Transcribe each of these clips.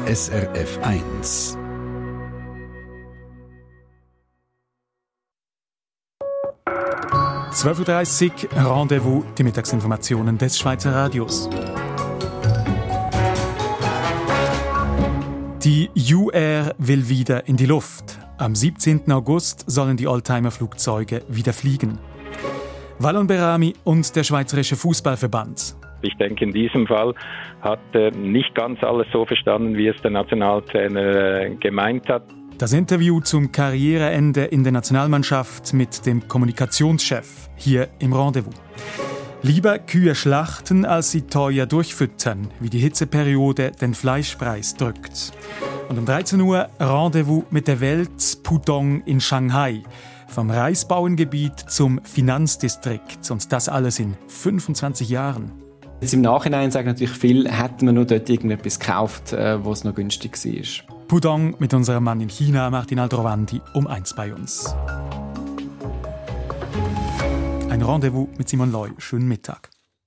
SRF 1. «12.30 Uhr, Rendezvous, die Mittagsinformationen des Schweizer Radios. Die UR will wieder in die Luft. Am 17. August sollen die Oldtimer-Flugzeuge wieder fliegen. Wallon Berami und der Schweizerische Fußballverband. Ich denke, in diesem Fall hat er nicht ganz alles so verstanden, wie es der Nationaltrainer gemeint hat. Das Interview zum Karriereende in der Nationalmannschaft mit dem Kommunikationschef hier im Rendezvous. Lieber Kühe schlachten, als sie teuer durchfüttern, wie die Hitzeperiode den Fleischpreis drückt. Und um 13 Uhr Rendezvous mit der Welt Pudong in Shanghai. Vom Reisbauerngebiet zum Finanzdistrikt. Und das alles in 25 Jahren. Jetzt im Nachhinein sagen natürlich viele, hätten wir nur dort irgendetwas gekauft, wo es noch günstig war. Pudong mit unserem Mann in China, Martin Aldrovandi, um 1 bei uns. Ein Rendezvous mit Simon Loy. Schönen Mittag.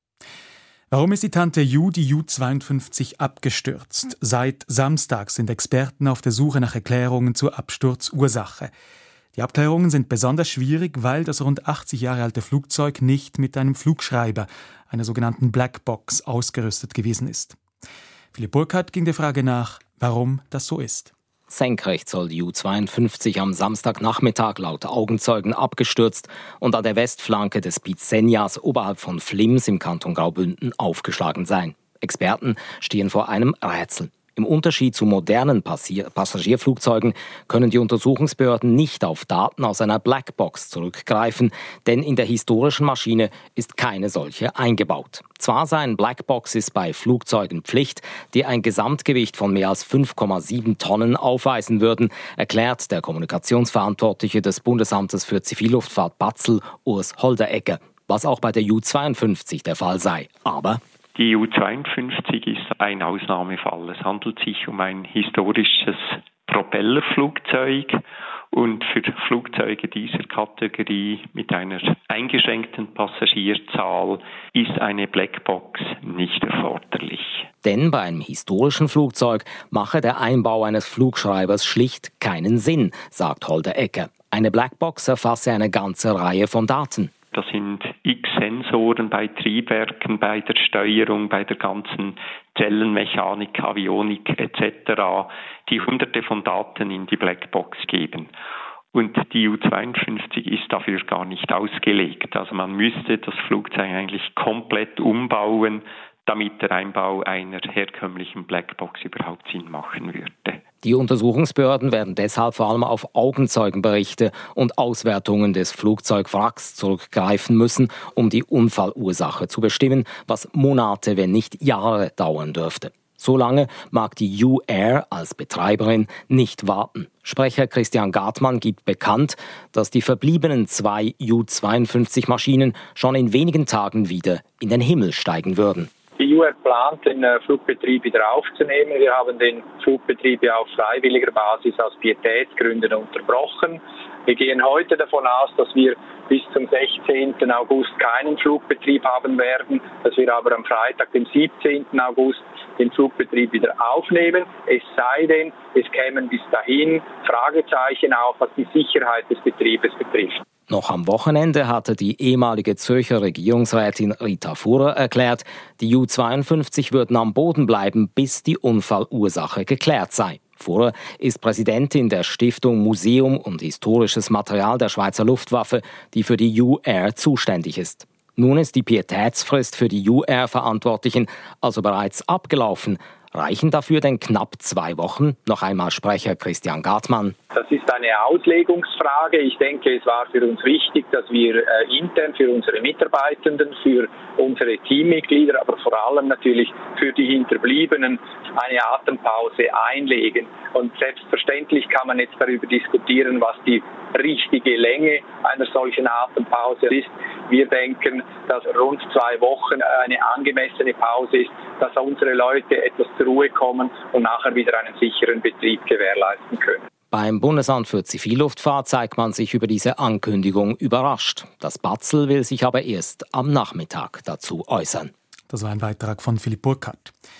Warum ist die Tante Ju, die Ju-52, abgestürzt? Seit Samstag sind Experten auf der Suche nach Erklärungen zur Absturzursache. Die Abklärungen sind besonders schwierig, weil das rund 80 Jahre alte Flugzeug nicht mit einem Flugschreiber, einer sogenannten Blackbox, ausgerüstet gewesen ist. Philipp Burkhardt ging der Frage nach, warum das so ist. Senkrecht soll die Ju-52 am Samstagnachmittag laut Augenzeugen abgestürzt und an der Westflanke des Piz Senjas oberhalb von Flims im Kanton Graubünden aufgeschlagen sein. Experten stehen vor einem Rätsel. Im Unterschied zu modernen Passagierflugzeugen können die Untersuchungsbehörden nicht auf Daten aus einer Blackbox zurückgreifen, denn in der historischen Maschine ist keine solche eingebaut. Zwar seien Blackboxes bei Flugzeugen Pflicht, die ein Gesamtgewicht von mehr als 5,7 Tonnen aufweisen würden, erklärt der Kommunikationsverantwortliche des Bundesamtes für Zivilluftfahrt Batzel, Urs Holderegger, was auch bei der Ju-52 der Fall sei. Aber die Ju-52 ist ein Ausnahmefall. Es handelt sich um ein historisches Propellerflugzeug und für Flugzeuge dieser Kategorie mit einer eingeschränkten Passagierzahl ist eine Blackbox nicht erforderlich. Denn bei einem historischen Flugzeug mache der Einbau eines Flugschreibers schlicht keinen Sinn, sagt Holderegger. Eine Blackbox erfasse eine ganze Reihe von Daten. Das sind x Sensoren bei Triebwerken, bei der Steuerung, bei der ganzen Zellenmechanik, Avionik etc., die Hunderte von Daten in die Blackbox geben. Und die Ju-52 ist dafür gar nicht ausgelegt. Also man müsste das Flugzeug eigentlich komplett umbauen, damit der Einbau einer herkömmlichen Blackbox überhaupt Sinn machen würde. Die Untersuchungsbehörden werden deshalb vor allem auf Augenzeugenberichte und Auswertungen des Flugzeugwracks zurückgreifen müssen, um die Unfallursache zu bestimmen, was Monate, wenn nicht Jahre dauern dürfte. So lange mag die UR als Betreiberin nicht warten. Sprecher Christian Gartmann gibt bekannt, dass die verbliebenen 2 Ju-52-Maschinen schon in wenigen Tagen wieder in den Himmel steigen würden. Die UR plant, den Flugbetrieb wieder aufzunehmen. Wir haben den Flugbetrieb ja auf freiwilliger Basis aus Pietätsgründen unterbrochen. Wir gehen heute davon aus, dass wir bis zum 16. August keinen Flugbetrieb haben werden, dass wir aber am Freitag, dem 17. August, den Flugbetrieb wieder aufnehmen. Es sei denn, es kämen bis dahin Fragezeichen auf, was die Sicherheit des Betriebes betrifft. Noch am Wochenende hatte die ehemalige Zürcher Regierungsrätin Rita Fuhrer erklärt, die Ju-52 würden am Boden bleiben, bis die Unfallursache geklärt sei. Fuhrer ist Präsidentin der Stiftung Museum und Historisches Material der Schweizer Luftwaffe, die für die UR zuständig ist. Nun ist die Pietätsfrist für die UR-Verantwortlichen also bereits abgelaufen. Reichen dafür denn knapp 2 Wochen? Noch einmal Sprecher Christian Gartmann. Das ist eine Auslegungsfrage. Ich denke, es war für uns wichtig, dass wir intern für unsere Mitarbeitenden, für unsere Teammitglieder, aber vor allem natürlich für die Hinterbliebenen eine Atempause einlegen. Und selbstverständlich kann man jetzt darüber diskutieren, was die richtige Länge einer solchen Atempause ist. Wir denken, dass rund 2 Wochen eine angemessene Pause ist, dass unsere Leute etwas zur Ruhe kommen und nachher wieder einen sicheren Betrieb gewährleisten können. Beim Bundesamt für Zivilluftfahrt zeigt man sich über diese Ankündigung überrascht. Das Batzel will sich aber erst am Nachmittag dazu äußern. Das war ein Beitrag von Philipp Burkhardt.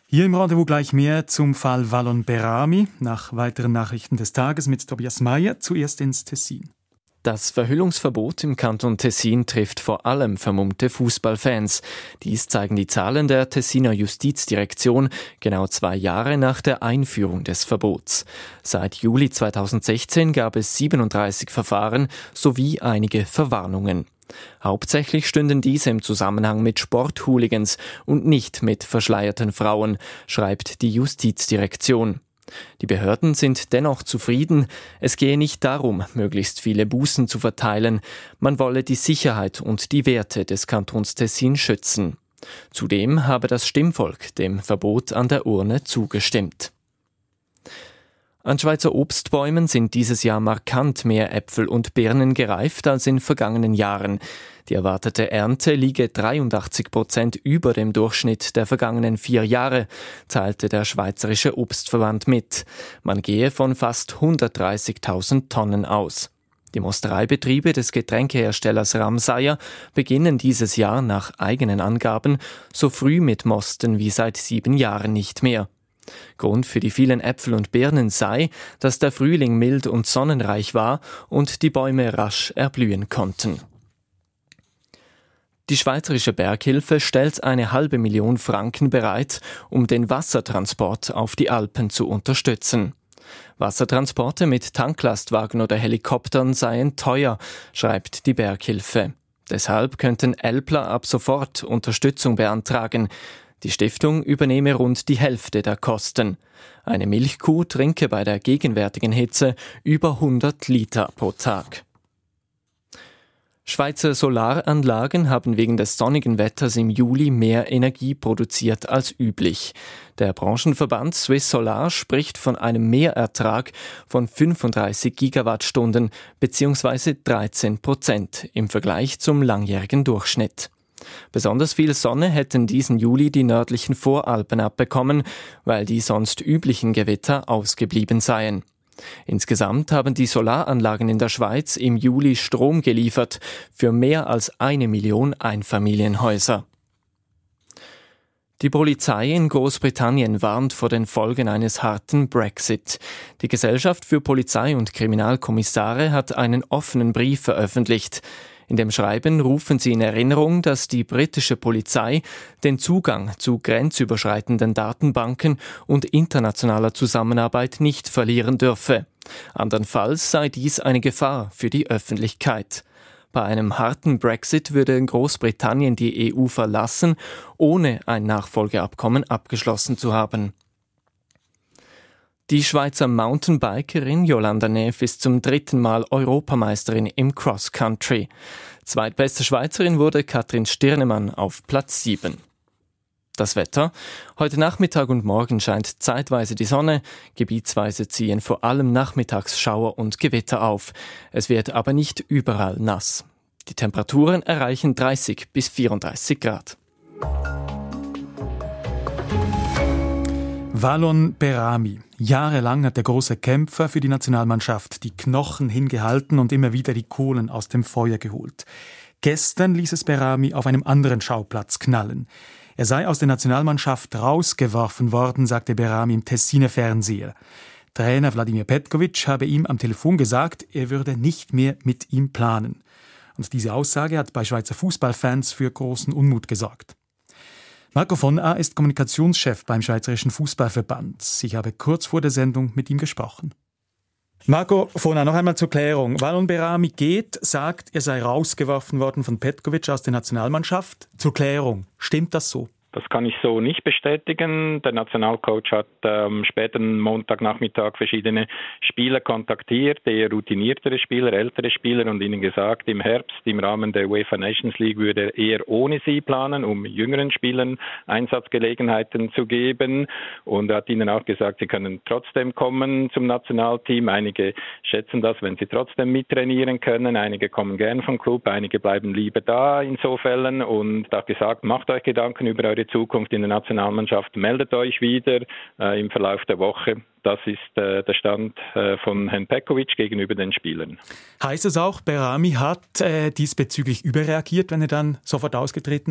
Hier im Rendezvous gleich mehr zum Fall Valon Behrami. Nach weiteren Nachrichten des Tages mit Tobias Meyer, zuerst ins Tessin. Das Verhüllungsverbot im Kanton Tessin trifft vor allem vermummte Fußballfans. Dies zeigen die Zahlen der Tessiner Justizdirektion, genau 2 Jahre nach der Einführung des Verbots. Seit Juli 2016 gab es 37 Verfahren sowie einige Verwarnungen. Hauptsächlich stünden diese im Zusammenhang mit Sporthooligans und nicht mit verschleierten Frauen, schreibt die Justizdirektion. Die Behörden sind dennoch zufrieden. Es gehe nicht darum, möglichst viele Bußen zu verteilen. Man wolle die Sicherheit und die Werte des Kantons Tessin schützen. Zudem habe das Stimmvolk dem Verbot an der Urne zugestimmt. An Schweizer Obstbäumen sind dieses Jahr markant mehr Äpfel und Birnen gereift als in vergangenen Jahren. Die erwartete Ernte liege 83% über dem Durchschnitt der vergangenen 4 Jahre, teilte der Schweizerische Obstverband mit. Man gehe von fast 130.000 Tonnen aus. Die Mostereibetriebe des Getränkeherstellers Ramsayer beginnen dieses Jahr nach eigenen Angaben so früh mit Mosten wie seit 7 Jahren nicht mehr. Grund für die vielen Äpfel und Birnen sei, dass der Frühling mild und sonnenreich war und die Bäume rasch erblühen konnten. Die Schweizerische Berghilfe stellt 500.000 Franken bereit, um den Wassertransport auf die Alpen zu unterstützen. Wassertransporte mit Tanklastwagen oder Helikoptern seien teuer, schreibt die Berghilfe. Deshalb könnten Älpler ab sofort Unterstützung beantragen. Die Stiftung übernehme rund die Hälfte der Kosten. Eine Milchkuh trinke bei der gegenwärtigen Hitze über 100 Liter pro Tag. Schweizer Solaranlagen haben wegen des sonnigen Wetters im Juli mehr Energie produziert als üblich. Der Branchenverband Swiss Solar spricht von einem Mehrertrag von 35 Gigawattstunden bzw. 13% im Vergleich zum langjährigen Durchschnitt. Besonders viel Sonne hätten diesen Juli die nördlichen Voralpen abbekommen, weil die sonst üblichen Gewitter ausgeblieben seien. Insgesamt haben die Solaranlagen in der Schweiz im Juli Strom geliefert für mehr als 1 Million Einfamilienhäuser. Die Polizei in Großbritannien warnt vor den Folgen eines harten Brexit. Die Gesellschaft für Polizei- und Kriminalkommissare hat einen offenen Brief veröffentlicht. In dem Schreiben rufen sie in Erinnerung, dass die britische Polizei den Zugang zu grenzüberschreitenden Datenbanken und internationaler Zusammenarbeit nicht verlieren dürfe. Andernfalls sei dies eine Gefahr für die Öffentlichkeit. Bei einem harten Brexit würde Großbritannien die EU verlassen, ohne ein Nachfolgeabkommen abgeschlossen zu haben. Die Schweizer Mountainbikerin Jolanda Neff ist zum 3. Mal Europameisterin im Cross Country. Zweitbeste Schweizerin wurde Katrin Stirnemann auf Platz 7. Das Wetter. Heute Nachmittag und morgen scheint zeitweise die Sonne, gebietsweise ziehen vor allem nachmittags Schauer und Gewitter auf. Es wird aber nicht überall nass. Die Temperaturen erreichen 30 bis 34 Grad. Valon Behrami. Jahrelang hat der große Kämpfer für die Nationalmannschaft die Knochen hingehalten und immer wieder die Kohlen aus dem Feuer geholt. Gestern ließ es Behrami auf einem anderen Schauplatz knallen. Er sei aus der Nationalmannschaft rausgeworfen worden, sagte Behrami im Tessiner Fernseher. Trainer Wladimir Petkovic habe ihm am Telefon gesagt, er würde nicht mehr mit ihm planen. Und diese Aussage hat bei Schweizer Fußballfans für großen Unmut gesorgt. Marco von A. ist Kommunikationschef beim Schweizerischen Fußballverband. Ich habe kurz vor der Sendung mit ihm gesprochen. Marco von A., noch einmal zur Klärung. Valon Behrami geht, sagt, er sei rausgeworfen worden von Petkovic aus der Nationalmannschaft. Zur Klärung, stimmt das so? Das kann ich so nicht bestätigen. Der Nationalcoach hat am späten Montagnachmittag verschiedene Spieler kontaktiert, eher routiniertere Spieler, ältere Spieler, und ihnen gesagt, im Herbst im Rahmen der UEFA Nations League würde er eher ohne sie planen, um jüngeren Spielern Einsatzgelegenheiten zu geben. Und er hat ihnen auch gesagt, sie können trotzdem kommen zum Nationalteam. Einige schätzen das, wenn sie trotzdem mittrainieren können. Einige kommen gern vom Club, einige bleiben lieber da in so Fällen. Und er hat gesagt, macht euch Gedanken über eure Zukunft in der Nationalmannschaft, meldet euch wieder im Verlauf der Woche. Das ist der Stand von Herrn Petkovic gegenüber den Spielern. Heißt es auch, Behrami hat diesbezüglich überreagiert, wenn er dann sofort ausgetreten ist?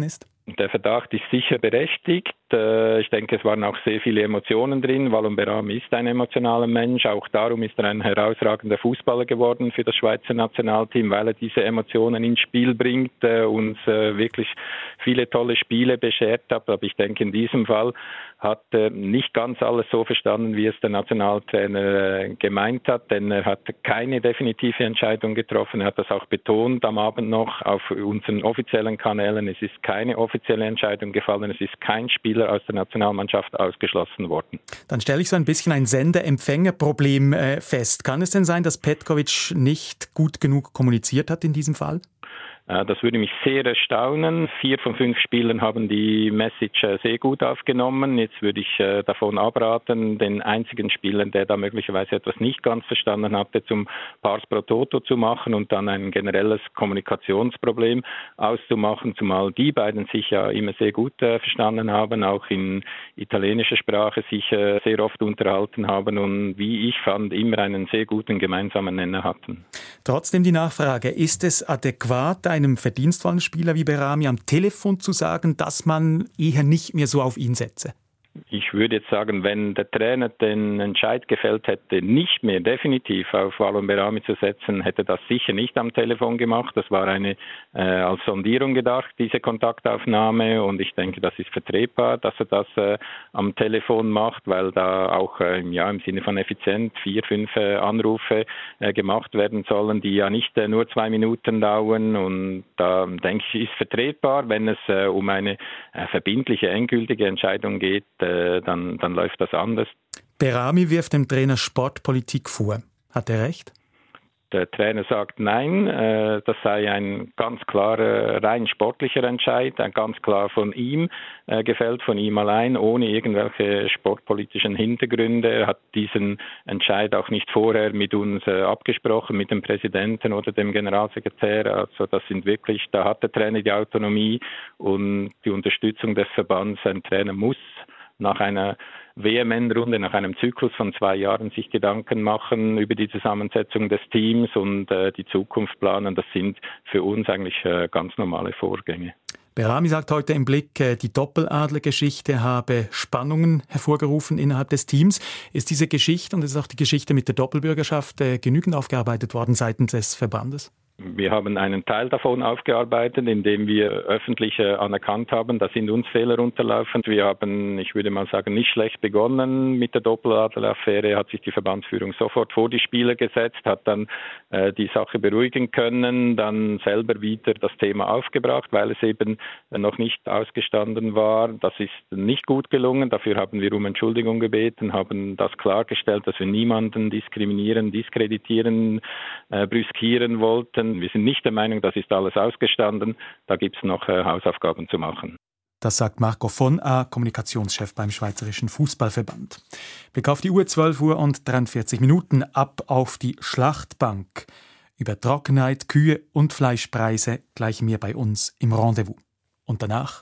Der Verdacht ist sicher berechtigt. Ich denke, es waren auch sehr viele Emotionen drin. Walum Behrami ist ein emotionaler Mensch. Auch darum ist er ein herausragender Fußballer geworden für das Schweizer Nationalteam, weil er diese Emotionen ins Spiel bringt, uns wirklich viele tolle Spiele beschert hat. Aber ich denke, in diesem Fall hat er nicht ganz alles so verstanden, wie es der Nationaltrainer gemeint hat, denn er hat keine definitive Entscheidung getroffen. Er hat das auch betont am Abend noch auf unseren offiziellen Kanälen. Es ist keine offizielle Entscheidung gefallen, es ist kein Spieler aus der Nationalmannschaft ausgeschlossen worden. Dann stelle ich so ein bisschen ein Sender-Empfänger-Problem fest. Kann es denn sein, dass Petkovic nicht gut genug kommuniziert hat in diesem Fall? Das würde mich sehr erstaunen. 4 von 5 Spielern haben die Message sehr gut aufgenommen. Jetzt würde ich davon abraten, den einzigen Spieler, der da möglicherweise etwas nicht ganz verstanden hatte, zum Pars pro Toto zu machen und dann ein generelles Kommunikationsproblem auszumachen, zumal die beiden sich ja immer sehr gut verstanden haben, auch in italienischer Sprache sich sehr oft unterhalten haben und wie ich fand, immer einen sehr guten gemeinsamen Nenner hatten. Trotzdem die Nachfrage, ist es adäquat, einem verdienstvollen Spieler wie Behrami am Telefon zu sagen, dass man eher nicht mehr so auf ihn setze? Ich würde jetzt sagen, wenn der Trainer den Entscheid gefällt hätte, nicht mehr definitiv auf Walum Behrami zu setzen, hätte das sicher nicht am Telefon gemacht. Das war eine als Sondierung gedacht, diese Kontaktaufnahme. Und ich denke, das ist vertretbar, dass er das am Telefon macht, weil da auch im Sinne von effizient 4, 5 Anrufe gemacht werden sollen, die ja nicht nur 2 Minuten dauern. Und da denke ich, ist vertretbar, wenn es um eine verbindliche, endgültige Entscheidung geht, dann läuft das anders. Behrami wirft dem Trainer Sportpolitik vor. Hat er recht? Der Trainer sagt nein, das sei ein ganz klarer, rein sportlicher Entscheid, ganz klar von ihm, gefällt von ihm allein, ohne irgendwelche sportpolitischen Hintergründe. Er hat diesen Entscheid auch nicht vorher mit uns abgesprochen, mit dem Präsidenten oder dem Generalsekretär. Also das sind wirklich, da hat der Trainer die Autonomie und die Unterstützung des Verbands. Ein Trainer muss nach einer WM-Endrunde, nach einem Zyklus von 2 Jahren sich Gedanken machen über die Zusammensetzung des Teams und die Zukunft planen. Das sind für uns eigentlich ganz normale Vorgänge. Behrami sagt heute im Blick, die Doppeladler-Geschichte habe Spannungen hervorgerufen innerhalb des Teams. Ist diese Geschichte und ist auch die Geschichte mit der Doppelbürgerschaft genügend aufgearbeitet worden seitens des Verbandes? Wir haben einen Teil davon aufgearbeitet, indem wir öffentlich anerkannt haben, da sind uns Fehler unterlaufen. Wir haben, ich würde mal sagen, nicht schlecht begonnen mit der Doppeladler-Affäre, hat sich die Verbandsführung sofort vor die Spieler gesetzt, hat dann die Sache beruhigen können, dann selber wieder das Thema aufgebracht, weil es eben noch nicht ausgestanden war. Das ist nicht gut gelungen, dafür haben wir um Entschuldigung gebeten, haben das klargestellt, dass wir niemanden diskriminieren, diskreditieren, brüskieren wollten. Wir sind nicht der Meinung, das ist alles ausgestanden. Da gibt es noch Hausaufgaben zu machen. Das sagt Marco von A., Kommunikationschef beim Schweizerischen Fußballverband. Blick auf die Uhr, 12 Uhr und 43 Minuten, ab auf die Schlachtbank. Über Trockenheit, Kühe und Fleischpreise gleich mehr bei uns im Rendezvous. Und danach?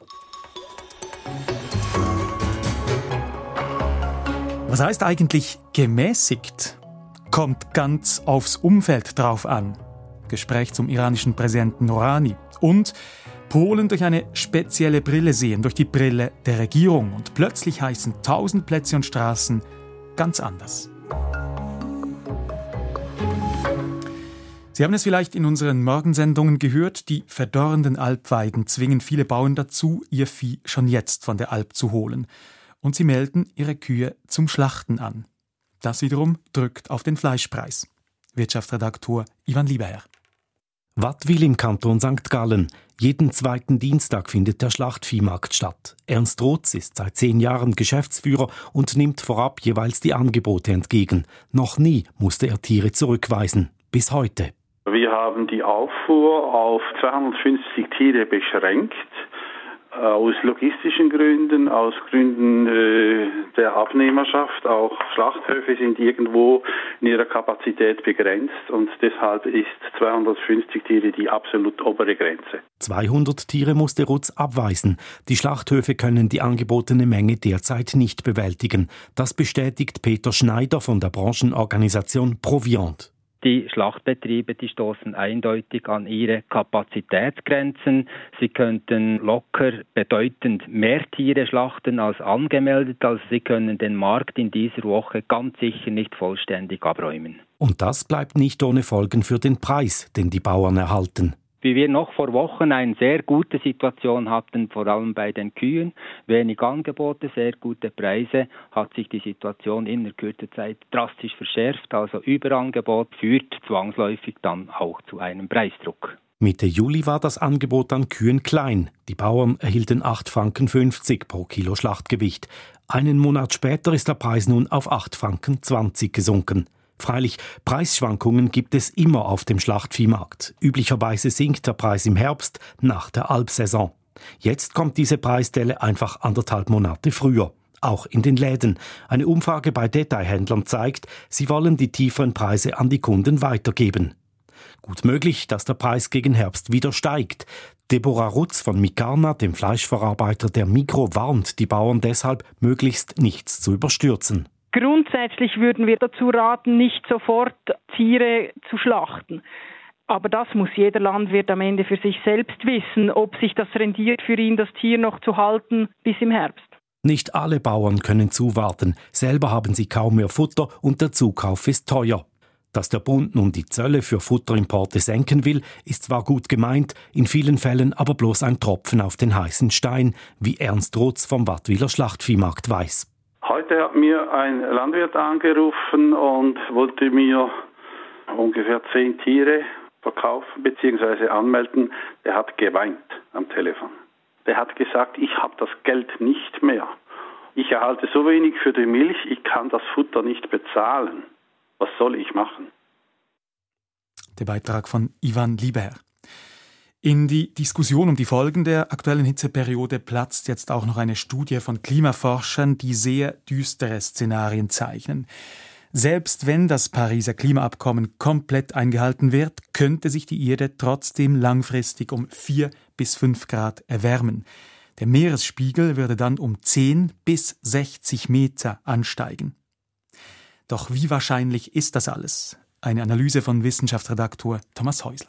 Was heißt eigentlich gemäßigt? Kommt ganz aufs Umfeld drauf an. Gespräch zum iranischen Präsidenten Rouhani. Und Polen durch eine spezielle Brille sehen, durch die Brille der Regierung. Und plötzlich heißen 1000 Plätze und Straßen ganz anders. Sie haben es vielleicht in unseren Morgensendungen gehört, die verdorrenden Alpweiden zwingen viele Bauern dazu, ihr Vieh schon jetzt von der Alp zu holen. Und sie melden ihre Kühe zum Schlachten an. Das wiederum drückt auf den Fleischpreis. Wirtschaftsredaktor Ivan Lieberherr. Wattwil im Kanton St. Gallen. Jeden 2. Dienstag findet der Schlachtviehmarkt statt. Ernst Rotz ist seit 10 Jahren Geschäftsführer und nimmt vorab jeweils die Angebote entgegen. Noch nie musste er Tiere zurückweisen. Bis heute. Wir haben die Auffuhr auf 250 Tiere beschränkt. Aus logistischen Gründen, aus Gründen der Abnehmerschaft. Auch Schlachthöfe sind irgendwo in ihrer Kapazität begrenzt und deshalb ist 250 Tiere die absolut obere Grenze. 200 Tiere musste Rutz abweisen. Die Schlachthöfe können die angebotene Menge derzeit nicht bewältigen. Das bestätigt Peter Schneider von der Branchenorganisation Proviant. Die Schlachtbetriebe, die stoßen eindeutig an ihre Kapazitätsgrenzen. Sie könnten locker bedeutend mehr Tiere schlachten als angemeldet. Also sie können den Markt in dieser Woche ganz sicher nicht vollständig abräumen. Und das bleibt nicht ohne Folgen für den Preis, den die Bauern erhalten. Wie wir noch vor Wochen eine sehr gute Situation hatten, vor allem bei den Kühen, wenig Angebote, sehr gute Preise, hat sich die Situation in der kurzen Zeit drastisch verschärft. Also Überangebot führt zwangsläufig dann auch zu einem Preisdruck. Mitte Juli war das Angebot an Kühen klein. Die Bauern erhielten 8,50 Franken pro Kilo Schlachtgewicht. Einen Monat später ist der Preis nun auf 8,20 Franken gesunken. Freilich, Preisschwankungen gibt es immer auf dem Schlachtviehmarkt. Üblicherweise sinkt der Preis im Herbst nach der Alpsaison. Jetzt kommt diese Preisdelle einfach 1,5 Monate früher. Auch in den Läden. Eine Umfrage bei Detailhändlern zeigt, sie wollen die tieferen Preise an die Kunden weitergeben. Gut möglich, dass der Preis gegen Herbst wieder steigt. Deborah Rutz von Mikarna, dem Fleischverarbeiter der Migros, warnt die Bauern deshalb, möglichst nichts zu überstürzen. Grundsätzlich würden wir dazu raten, nicht sofort Tiere zu schlachten. Aber das muss jeder Landwirt am Ende für sich selbst wissen, ob sich das rendiert für ihn, das Tier noch zu halten bis im Herbst. Nicht alle Bauern können zuwarten. Selber haben sie kaum mehr Futter und der Zukauf ist teuer. Dass der Bund nun die Zölle für Futterimporte senken will, ist zwar gut gemeint, in vielen Fällen aber bloß ein Tropfen auf den heißen Stein, wie Ernst Rutz vom Wattwiler Schlachtviehmarkt weiß. Heute hat mir ein Landwirt angerufen und wollte mir ungefähr 10 Tiere verkaufen bzw. anmelden. Der hat geweint am Telefon. Der hat gesagt, ich habe das Geld nicht mehr. Ich erhalte so wenig für die Milch, ich kann das Futter nicht bezahlen. Was soll ich machen? Der Beitrag von Ivan Lieber. In die Diskussion um die Folgen der aktuellen Hitzeperiode platzt jetzt auch noch eine Studie von Klimaforschern, die sehr düstere Szenarien zeichnen. Selbst wenn das Pariser Klimaabkommen komplett eingehalten wird, könnte sich die Erde trotzdem langfristig um 4 bis 5 Grad erwärmen. Der Meeresspiegel würde dann um 10 bis 60 Meter ansteigen. Doch wie wahrscheinlich ist das alles? Eine Analyse von Wissenschaftsredaktor Thomas Häusler.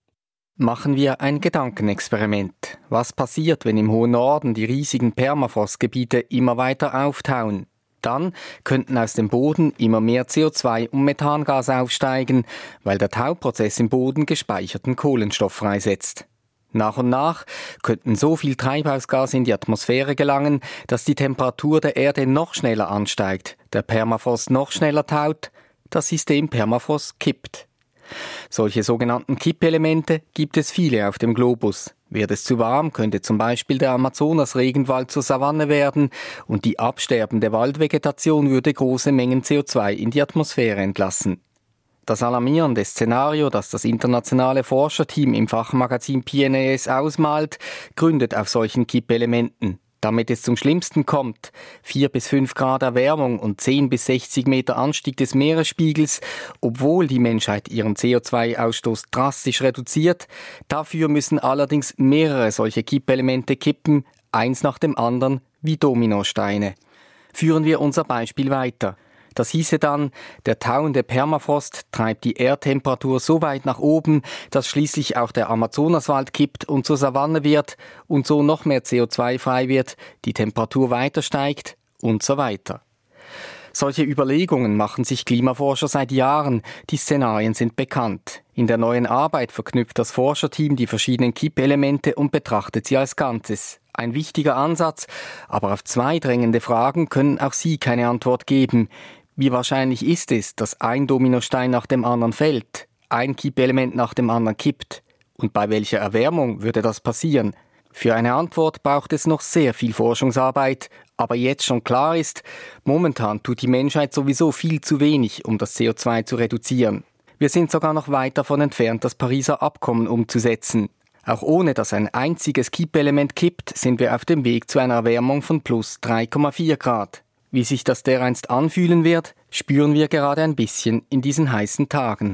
Machen wir ein Gedankenexperiment. Was passiert, wenn im hohen Norden die riesigen Permafrostgebiete immer weiter auftauen? Dann könnten aus dem Boden immer mehr CO2 und Methangas aufsteigen, weil der Tauprozess im Boden gespeicherten Kohlenstoff freisetzt. Nach und nach könnten so viel Treibhausgase in die Atmosphäre gelangen, dass die Temperatur der Erde noch schneller ansteigt, der Permafrost noch schneller taut, das System Permafrost kippt. Solche sogenannten Kippelemente gibt es viele auf dem Globus. Wird es zu warm, könnte zum Beispiel der Amazonas-Regenwald zur Savanne werden und die absterbende Waldvegetation würde große Mengen CO2 in die Atmosphäre entlassen. Das alarmierende Szenario, das das internationale Forscherteam im Fachmagazin PNAS ausmalt, gründet auf solchen Kippelementen. Damit es zum Schlimmsten kommt, 4 bis 5 Grad Erwärmung und 10 bis 60 Meter Anstieg des Meeresspiegels, obwohl die Menschheit ihren CO2-Ausstoß drastisch reduziert, dafür müssen allerdings mehrere solche Kippelemente kippen, eins nach dem anderen wie Dominosteine. Führen wir unser Beispiel weiter. Das hieße dann, der tauende Permafrost treibt die Erdtemperatur so weit nach oben, dass schließlich auch der Amazonaswald kippt und zur Savanne wird und so noch mehr CO2 frei wird, die Temperatur weiter steigt und so weiter. Solche Überlegungen machen sich Klimaforscher seit Jahren. Die Szenarien sind bekannt. In der neuen Arbeit verknüpft das Forscherteam die verschiedenen Kippelemente und betrachtet sie als Ganzes. Ein wichtiger Ansatz, aber auf 2 drängende Fragen können auch Sie keine Antwort geben. Wie wahrscheinlich ist es, dass ein Dominostein nach dem anderen fällt, ein Kippelement nach dem anderen kippt? Und bei welcher Erwärmung würde das passieren? Für eine Antwort braucht es noch sehr viel Forschungsarbeit, aber jetzt schon klar ist, momentan tut die Menschheit sowieso viel zu wenig, um das CO2 zu reduzieren. Wir sind sogar noch weit davon entfernt, das Pariser Abkommen umzusetzen. Auch ohne dass ein einziges Kippelement kippt, sind wir auf dem Weg zu einer Erwärmung von plus 3,4 Grad. Wie sich das dereinst anfühlen wird, spüren wir gerade ein bisschen in diesen heißen Tagen.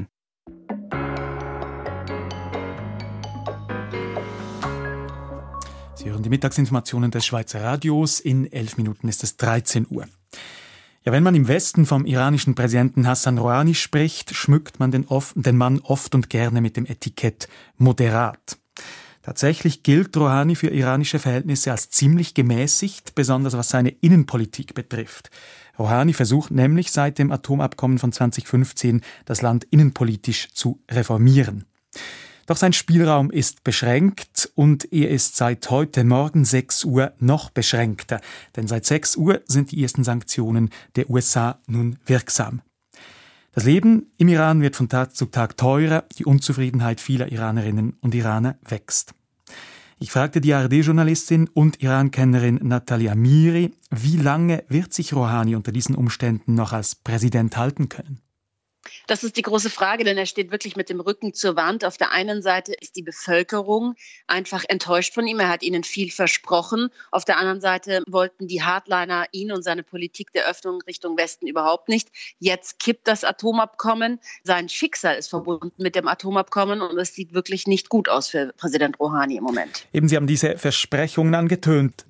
Sie hören die Mittagsinformationen des Schweizer Radios. In 11 Minuten ist es 13 Uhr. Ja, wenn man im Westen vom iranischen Präsidenten Hassan Rouhani spricht, schmückt man den Mann oft und gerne mit dem Etikett moderat. Tatsächlich gilt Rouhani für iranische Verhältnisse als ziemlich gemäßigt, besonders was seine Innenpolitik betrifft. Rouhani versucht nämlich seit dem Atomabkommen von 2015, das Land innenpolitisch zu reformieren. Doch sein Spielraum ist beschränkt und er ist seit heute Morgen 6 Uhr noch beschränkter. Denn seit 6 Uhr sind die ersten Sanktionen der USA nun wirksam. Das Leben im Iran wird von Tag zu Tag teurer, die Unzufriedenheit vieler Iranerinnen und Iraner wächst. Ich fragte die ARD-Journalistin und Iran-Kennerin Natalia Miri, wie lange wird sich Rouhani unter diesen Umständen noch als Präsident halten können? Das ist die große Frage, denn er steht wirklich mit dem Rücken zur Wand. Auf der einen Seite ist die Bevölkerung einfach enttäuscht von ihm. Er hat ihnen viel versprochen. Auf der anderen Seite wollten die Hardliner ihn und seine Politik der Öffnung Richtung Westen überhaupt nicht. Jetzt kippt das Atomabkommen. Sein Schicksal ist verbunden mit dem Atomabkommen und es sieht wirklich nicht gut aus für Präsident Rouhani im Moment. Eben, Sie haben diese Versprechungen angetönt.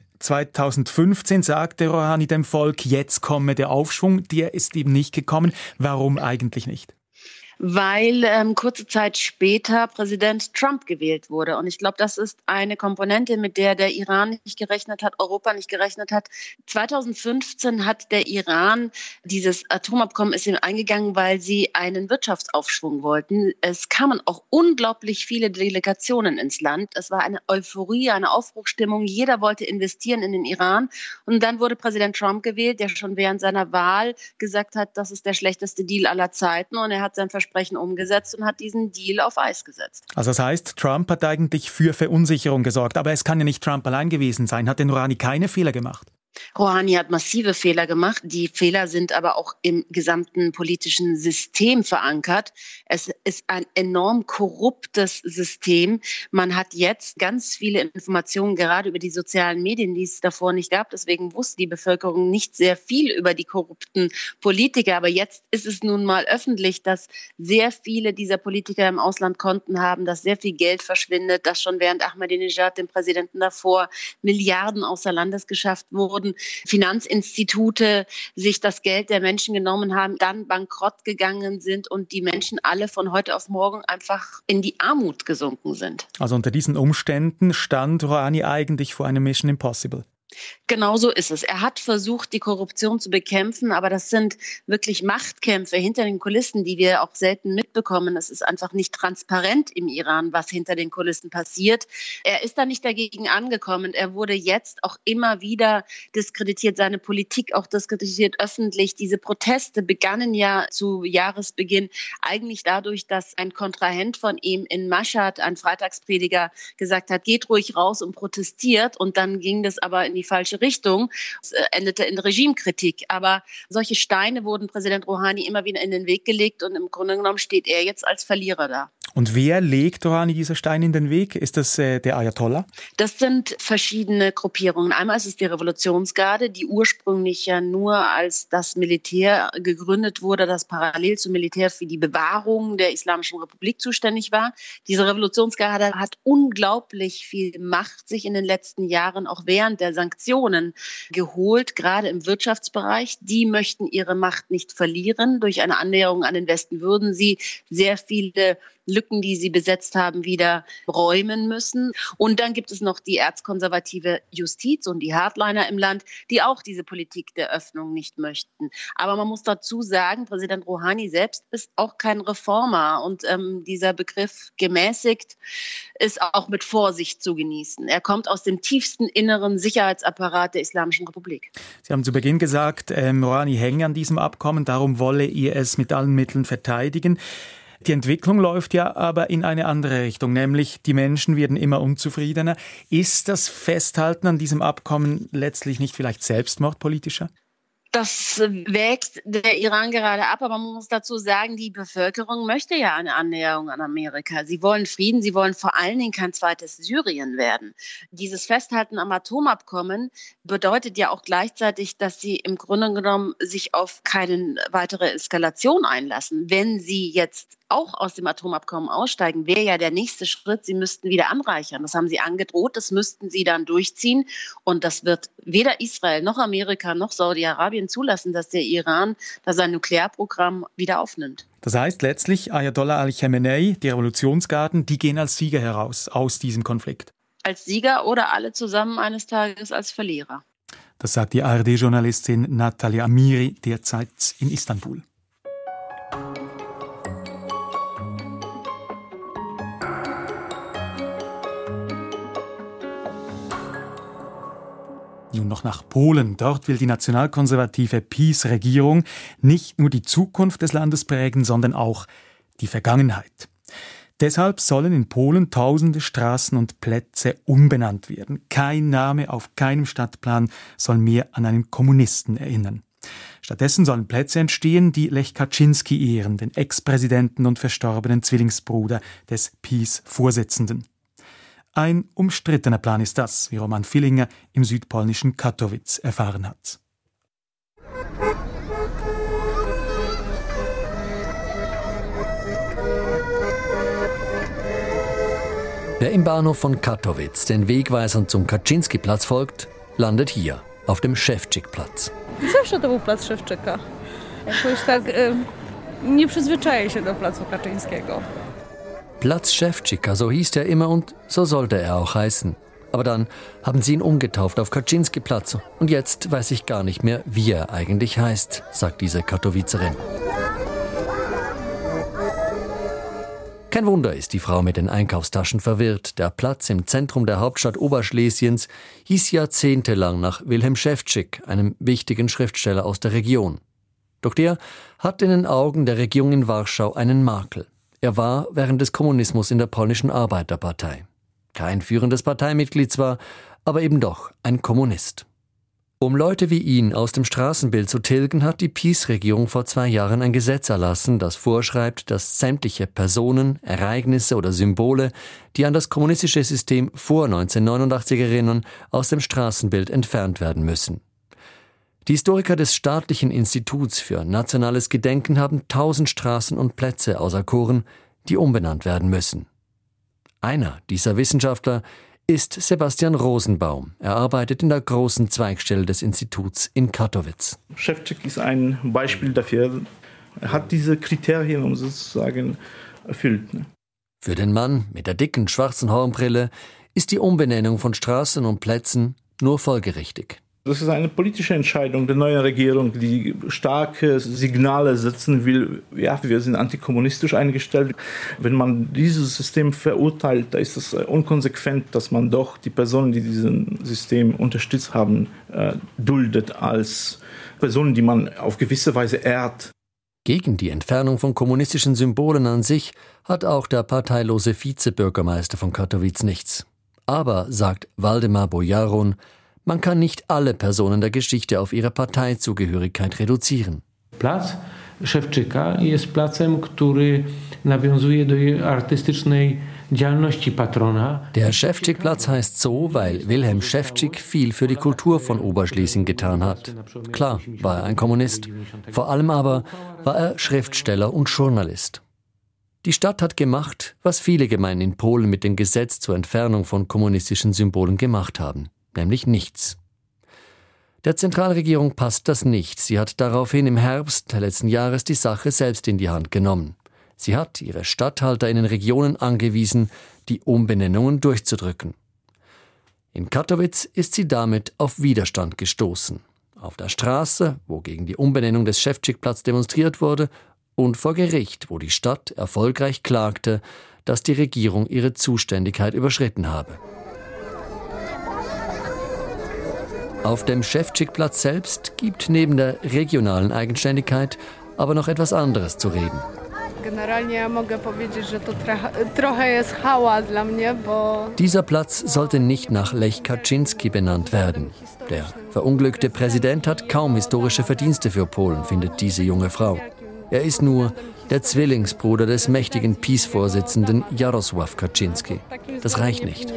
2015 sagte Rouhani dem Volk, jetzt komme der Aufschwung. Der ist eben nicht gekommen. Warum eigentlich nicht? Weil kurze Zeit später Präsident Trump gewählt wurde. Und ich glaube, das ist eine Komponente, mit der Iran nicht gerechnet hat, Europa nicht gerechnet hat. 2015 hat der Iran, dieses Atomabkommen ist ihm eingegangen, weil sie einen Wirtschaftsaufschwung wollten. Es kamen auch unglaublich viele Delegationen ins Land. Es war eine Euphorie, eine Aufbruchsstimmung. Jeder wollte investieren in den Iran. Und dann wurde Präsident Trump gewählt, der schon während seiner Wahl gesagt hat, das ist der schlechteste Deal aller Zeiten. Und er hat sein Versprechen umgesetzt und hat diesen Deal auf Eis gesetzt. Also das heißt, Trump hat eigentlich für Verunsicherung gesorgt. Aber es kann ja nicht Trump allein gewesen sein. Hat denn Rouhani keine Fehler gemacht? Rouhani hat massive Fehler gemacht. Die Fehler sind aber auch im gesamten politischen System verankert. Es ist ein enorm korruptes System. Man hat jetzt ganz viele Informationen, gerade über die sozialen Medien, die es davor nicht gab. Deswegen wusste die Bevölkerung nicht sehr viel über die korrupten Politiker. Aber jetzt ist es nun mal öffentlich, dass sehr viele dieser Politiker im Ausland Konten haben, dass sehr viel Geld verschwindet, dass schon während Ahmadinejad, dem Präsidenten davor, Milliarden außer Landes geschafft wurden. Finanzinstitute sich das Geld der Menschen genommen haben, dann bankrott gegangen sind und die Menschen alle von heute auf morgen einfach in die Armut gesunken sind. Also unter diesen Umständen stand Rouhani eigentlich vor einem Mission Impossible. Genau so ist es. Er hat versucht, die Korruption zu bekämpfen, aber das sind wirklich Machtkämpfe hinter den Kulissen, die wir auch selten mitbekommen. Es ist einfach nicht transparent im Iran, was hinter den Kulissen passiert. Er ist da nicht dagegen angekommen. Er wurde jetzt auch immer wieder diskreditiert, seine Politik auch diskreditiert öffentlich. Diese Proteste begannen ja zu Jahresbeginn eigentlich dadurch, dass ein Kontrahent von ihm in Mashhad, ein Freitagsprediger, gesagt hat, geht ruhig raus und protestiert. Und dann ging das aber in die falsche Richtung. Es endete in Regimekritik. Aber solche Steine wurden Präsident Rouhani immer wieder in den Weg gelegt und im Grunde genommen steht er jetzt als Verlierer da. Und wer legt Rouhani diese Steine in den Weg? Ist das der Ayatollah? Das sind verschiedene Gruppierungen. Einmal ist es die Revolutionsgarde, die ursprünglich ja nur als das Militär gegründet wurde, das parallel zum Militär für die Bewahrung der Islamischen Republik zuständig war. Diese Revolutionsgarde hat unglaublich viel Macht sich in den letzten Jahren auch während der Sanktionen geholt, gerade im Wirtschaftsbereich. Die möchten ihre Macht nicht verlieren. Durch eine Annäherung an den Westen würden sie sehr viele Lücken, die sie besetzt haben, wieder räumen müssen. Und dann gibt es noch die erzkonservative Justiz und die Hardliner im Land, die auch diese Politik der Öffnung nicht möchten. Aber man muss dazu sagen, Präsident Rouhani selbst ist auch kein Reformer. Und dieser Begriff gemäßigt ist auch mit Vorsicht zu genießen. Er kommt aus dem tiefsten inneren Sicherheitsapparat der Islamischen Republik. Sie haben zu Beginn gesagt, Rouhani hänge an diesem Abkommen, darum wolle er es mit allen Mitteln verteidigen. Die Entwicklung läuft ja aber in eine andere Richtung, nämlich die Menschen werden immer unzufriedener. Ist das Festhalten an diesem Abkommen letztlich nicht vielleicht Selbstmord politischer? Das wägt der Iran gerade ab, aber man muss dazu sagen, die Bevölkerung möchte ja eine Annäherung an Amerika. Sie wollen Frieden, sie wollen vor allen Dingen kein zweites Syrien werden. Dieses Festhalten am Atomabkommen bedeutet ja auch gleichzeitig, dass sie im Grunde genommen sich auf keine weitere Eskalation einlassen. Wenn sie jetzt auch aus dem Atomabkommen aussteigen, wäre ja der nächste Schritt, sie müssten wieder anreichern. Das haben sie angedroht, das müssten sie dann durchziehen. Und das wird weder Israel noch Amerika noch Saudi-Arabien zulassen, dass der Iran da sein Nuklearprogramm wieder aufnimmt. Das heißt letztlich, Ayatollah Ali Khamenei, die Revolutionsgarden, die gehen als Sieger heraus aus diesem Konflikt. Als Sieger oder alle zusammen eines Tages als Verlierer. Das sagt die ARD-Journalistin Natalia Amiri derzeit in Istanbul. Nun noch nach Polen. Dort will die nationalkonservative PiS-Regierung nicht nur die Zukunft des Landes prägen, sondern auch die Vergangenheit. Deshalb sollen in Polen tausende Straßen und Plätze umbenannt werden. Kein Name auf keinem Stadtplan soll mehr an einen Kommunisten erinnern. Stattdessen sollen Plätze entstehen, die Lech Kaczynski ehren, den Ex-Präsidenten und verstorbenen Zwillingsbruder des PiS-Vorsitzenden. Ein umstrittener Plan ist das, wie Roman Villinger im südpolnischen Katowice erfahren hat. Wer im Bahnhof von Katowice den Wegweisern zum Kaczynski-Platz folgt, landet hier, auf dem Szewczyk-Platz. Zawsze to był plac Szewczyka. Jakoś tak nie przyzwyczaję się do placu Kaczyńskiego. Platz Szewczyka, so hieß er immer und so sollte er auch heißen. Aber dann haben sie ihn umgetauft auf Kaczynski-Platz. Und jetzt weiß ich gar nicht mehr, wie er eigentlich heißt, sagt diese Katowicerin. Kein Wunder ist die Frau mit den Einkaufstaschen verwirrt. Der Platz im Zentrum der Hauptstadt Oberschlesiens hieß jahrzehntelang nach Wilhelm Szewczyk, einem wichtigen Schriftsteller aus der Region. Doch der hat in den Augen der Regierung in Warschau einen Makel. Er war während des Kommunismus in der polnischen Arbeiterpartei. Kein führendes Parteimitglied zwar, aber eben doch ein Kommunist. Um Leute wie ihn aus dem Straßenbild zu tilgen, hat die PiS-Regierung vor 2 Jahren ein Gesetz erlassen, das vorschreibt, dass sämtliche Personen, Ereignisse oder Symbole, die an das kommunistische System vor 1989 erinnern, aus dem Straßenbild entfernt werden müssen. Die Historiker des Staatlichen Instituts für nationales Gedenken haben 1000 Straßen und Plätze auserkoren, die umbenannt werden müssen. Einer dieser Wissenschaftler ist Sebastian Rosenbaum. Er arbeitet in der großen Zweigstelle des Instituts in Katowice. Szewczyk ist ein Beispiel dafür. Er hat diese Kriterien, um sozusagen, erfüllt. Für den Mann mit der dicken schwarzen Hornbrille ist die Umbenennung von Straßen und Plätzen nur folgerichtig. Das ist eine politische Entscheidung der neuen Regierung, die starke Signale setzen will. Ja, wir sind antikommunistisch eingestellt. Wenn man dieses System verurteilt, da ist es unkonsequent, dass man doch die Personen, die dieses System unterstützt haben, duldet als Personen, die man auf gewisse Weise ehrt. Gegen die Entfernung von kommunistischen Symbolen an sich hat auch der parteilose Vizebürgermeister von Katowice nichts. Aber, sagt Waldemar Bojaron, man kann nicht alle Personen der Geschichte auf ihre Parteizugehörigkeit reduzieren. Plac Szewczyka jest placem, który nawiązuje do artystycznej działalności patrona. Der Szewczyk-Platz heißt so, weil Wilhelm Szewczyk viel für die Kultur von Oberschlesien getan hat. Klar war er ein Kommunist, vor allem aber war er Schriftsteller und Journalist. Die Stadt hat gemacht, was viele Gemeinden in Polen mit dem Gesetz zur Entfernung von kommunistischen Symbolen gemacht haben. Nämlich nichts. Der Zentralregierung passt das nicht. Sie hat daraufhin im Herbst letzten Jahres die Sache selbst in die Hand genommen. Sie hat ihre Statthalter in den Regionen angewiesen, die Umbenennungen durchzudrücken. In Katowice ist sie damit auf Widerstand gestoßen. Auf der Straße, wo gegen die Umbenennung des Szewczyk-Platz demonstriert wurde, und vor Gericht, wo die Stadt erfolgreich klagte, dass die Regierung ihre Zuständigkeit überschritten habe. Auf dem Szewczyk-Platz selbst gibt neben der regionalen Eigenständigkeit aber noch etwas anderes zu reden. Dieser Platz sollte nicht nach Lech Kaczynski benannt werden. Der verunglückte Präsident hat kaum historische Verdienste für Polen, findet diese junge Frau. Er ist nur der Zwillingsbruder des mächtigen PiS-Vorsitzenden Jarosław Kaczynski. Das reicht nicht.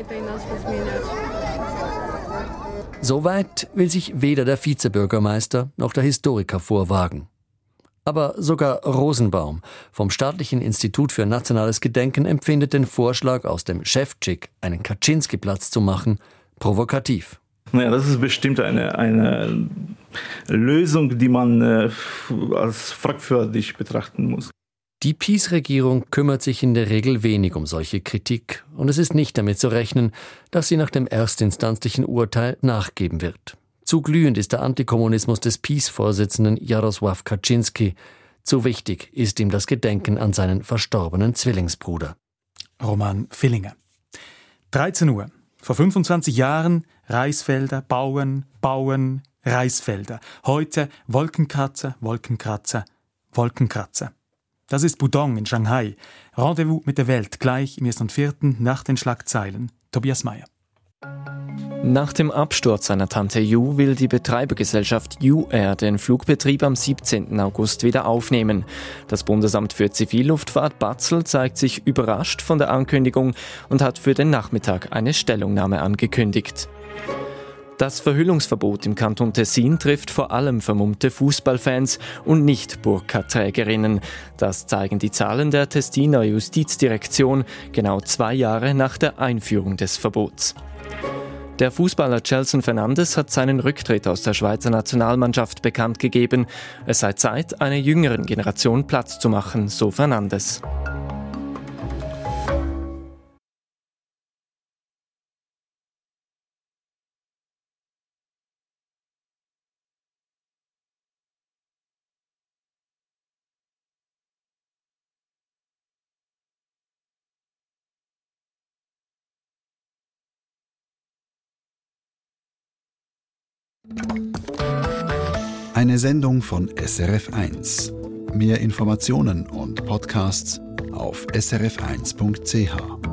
So weit will sich weder der Vizebürgermeister noch der Historiker vorwagen. Aber sogar Rosenbaum vom Staatlichen Institut für nationales Gedenken empfindet den Vorschlag, aus dem Ševčík einen Kaczynski-Platz zu machen, provokativ. Naja, das ist bestimmt eine Lösung, die man als fragwürdig betrachten muss. Die PiS-Regierung kümmert sich in der Regel wenig um solche Kritik und es ist nicht damit zu rechnen, dass sie nach dem erstinstanzlichen Urteil nachgeben wird. Zu glühend ist der Antikommunismus des PiS-Vorsitzenden Jarosław Kaczynski. Zu wichtig ist ihm das Gedenken an seinen verstorbenen Zwillingsbruder. Roman Villinger. 13 Uhr. Vor 25 Jahren Reisfelder, Bauen, Reisfelder. Heute Wolkenkratzer, Wolkenkratzer, Wolkenkratzer. Das ist Pudong in Shanghai. Rendezvous mit der Welt gleich im 1.4. nach den Schlagzeilen. Tobias Mayer. Nach dem Absturz seiner Tante Yu will die Betreibergesellschaft UAir den Flugbetrieb am 17. August wieder aufnehmen. Das Bundesamt für Zivilluftfahrt Basel zeigt sich überrascht von der Ankündigung und hat für den Nachmittag eine Stellungnahme angekündigt. Das Verhüllungsverbot im Kanton Tessin trifft vor allem vermummte Fußballfans und nicht Burka-Trägerinnen. Das zeigen die Zahlen der Tessiner Justizdirektion genau 2 Jahre nach der Einführung des Verbots. Der Fußballer Gelson Fernandes hat seinen Rücktritt aus der Schweizer Nationalmannschaft bekannt gegeben. Es sei Zeit, einer jüngeren Generation Platz zu machen, so Fernandes. Eine Sendung von SRF1. Mehr Informationen und Podcasts auf srf1.ch.